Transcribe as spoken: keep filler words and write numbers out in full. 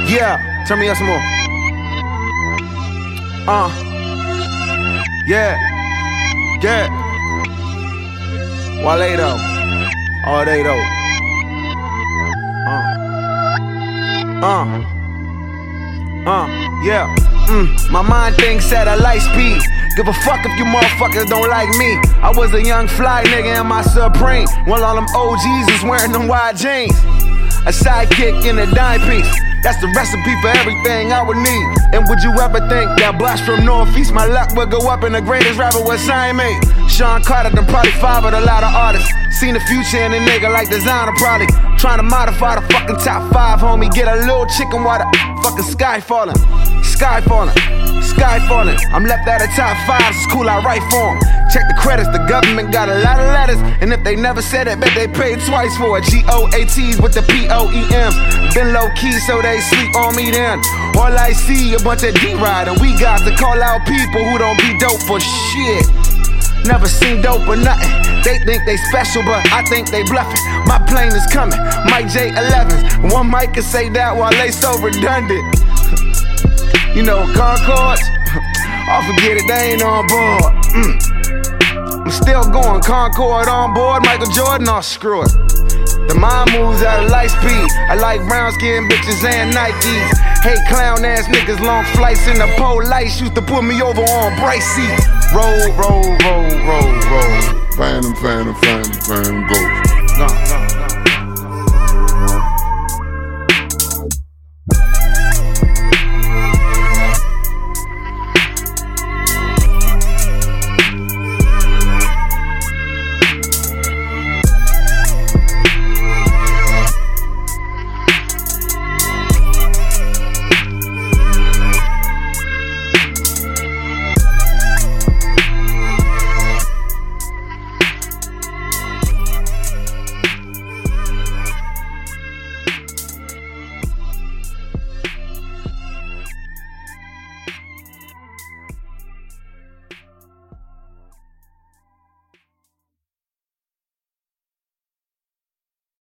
Yeah, turn me up some more. Uh, yeah, yeah. Wale though, all day though. Uh, uh, uh, yeah. Mm, my mind thinks at a light speed. Give a fuck if you motherfuckers don't like me. I was a young fly nigga in my Supreme. While all them O Gs is wearing them wide jeans. A sidekick in a dime piece. That's the recipe for everything I would need. And would you ever think that blast from Northeast, my luck would go up and the greatest rapper was sign me? Sean Carter done probably fathered a lot of artists. Seen the future in a nigga like designer probably. Trying to modify the fucking top five, homie. Get a little chicken water. Fucking sky falling. Sky falling. Sky falling. I'm left out of top five, it's cool, I write for 'em. Check the credits, the government got a lot of letters. And if they never said it, bet they paid twice for it. G O A Ts with the P O E Ms. Been low key so they sleep on me then. All I see a bunch of D-Ride, and we got to call out people who don't be dope for shit. Never seen dope or nothing. They think they special, but I think they bluffing. My plane is coming, Mike J elevens. One mic can say that while they so redundant. You know, Concords, I'll forget it, they ain't on board. Mm. I'm still going, Concord on board, Michael Jordan, oh screw it. The mind moves at a light speed. I like brown skin bitches and Nikes. Hate clown ass niggas, long flights in the pole lights used to put me over on bright seats. Roll, roll, roll, roll, roll. Phantom, phantom, phantom, phantom, go. Gone, gone.